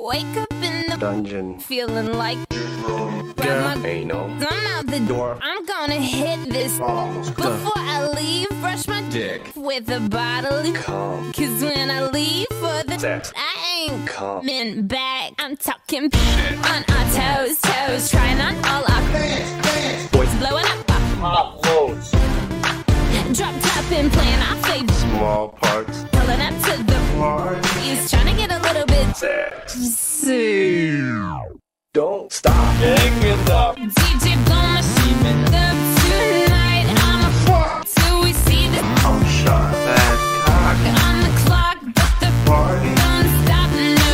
Wake up in the dungeon, feeling like grab my anal, I'm out the door. I'm gonna hit this before I leave. Brush my dick with a bottle of cum, cause when I leave for the sex, I ain't cum, coming back. I'm talking on our toes, trying on all our boys blowing up pop loads, drop top and playing our favorite small parts, pulling up to the he's trying to get a little bit sexy. Don't stop, hang it up. DJ gonna see me up tonight. I'm a till we see the I'm shot that cock on the clock, but the party don't stop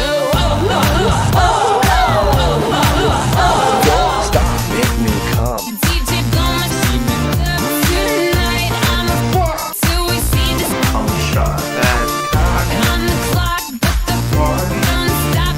don't stop, make me come. DJ gonna see me up tonight. I'm a till we see the I'm shot that cock on the clock, but the party don't stop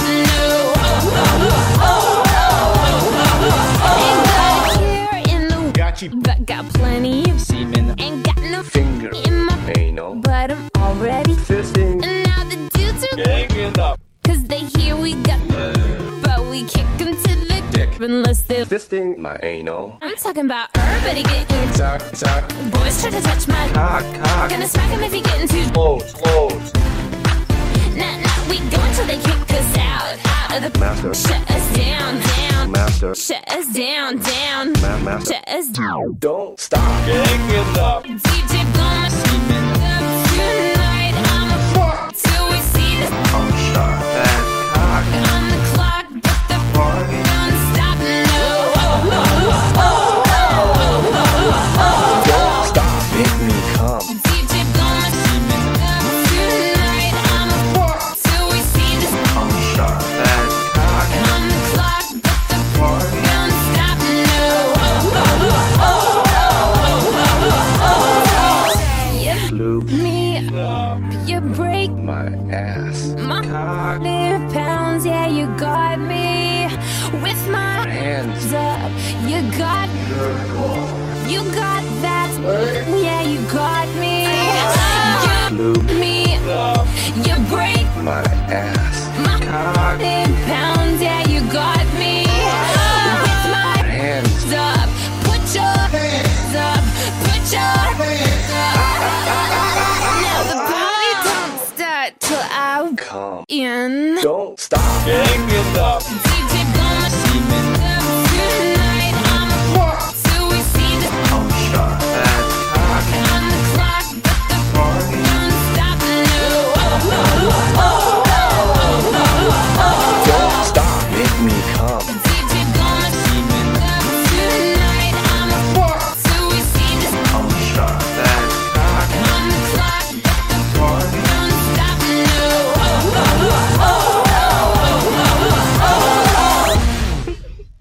but got plenty of semen, ain't got no finger in my anal, but I'm already fisting, and now the dudes are hanging up, cause they hear we got but we kick them to the dick unless they're fisting my anal. I'm talking about everybody getting Suck, boys try to touch my cock, gonna smack him if he getting too loads, nah, we go until they kick us out of the master, shut us down master, shut us down master. shut us down. Don't stop, hanging up. DJ gonna see me up tonight. I'm a till we see the I'm shot that cock on the clock, but the party don't stop don't stop, make me come. DJ gonna see me up tonight. I'm a till we see the I'm shot that cock on the clock, but the party don't stop loop me up, you break my ass, my cock, 100 pounds, yeah, you got me with my hands, up. You got that, yeah, you got me. loop Me, you break my ass, my cock, 100 pounds, yeah, you got me with my hands, up. Put your hands up, put your hands up. Now the party don't start till I come. in.